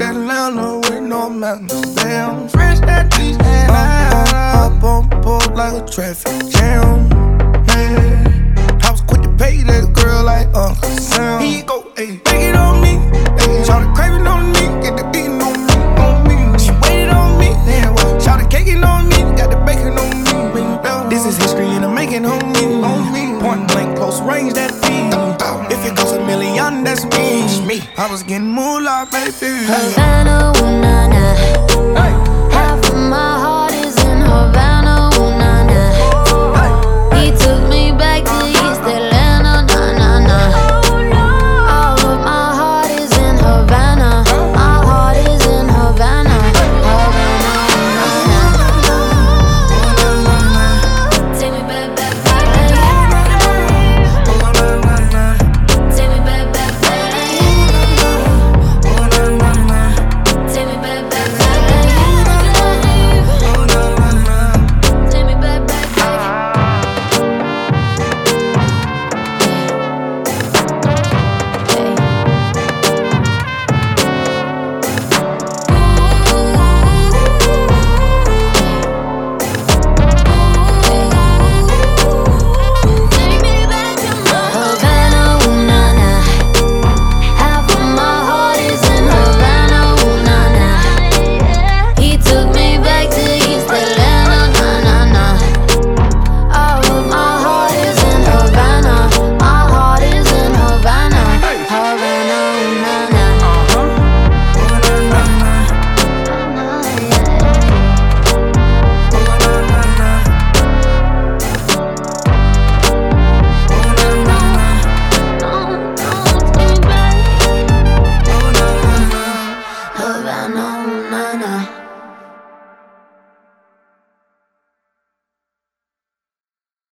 Atlanta with no mountains. Damn, fresh that beach and up on board like a traffic jam. Man, I was quick to pay that girl like Uncle Sam. Here you go, ayy, take it on me. Ayy, shout the craving on me, get the beating on me, on me. She waited on me, then what? Shout the caking on me, got the bacon on me. This is history and I'm making on me. Point blank, close range, that feed. If it goes a million, that's me. I was getting moolah, baby.